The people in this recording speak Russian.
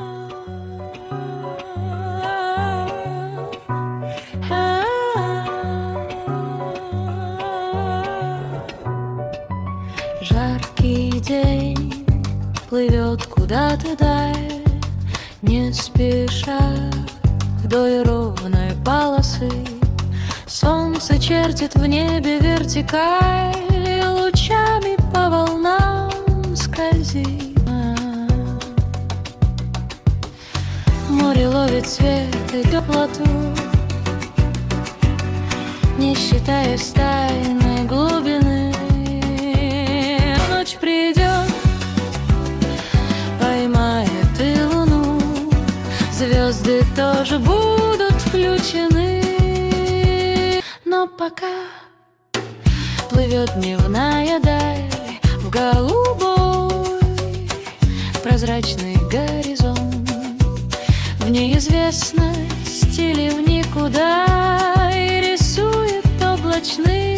Жаркий день плывет куда-то даль, не спеша вдоль ровной полосы. Солнце чертит в небе вертикаль и лучами по волнам скользит. Море ловит свет и теплоту, не считаясь тайной глубины. Ночь придет, поймает и луну, звезды тоже будут включены. Но пока плывет дневная даль в голубой прозрачный горизонт, в неизвестность или в никуда, и рисует облачный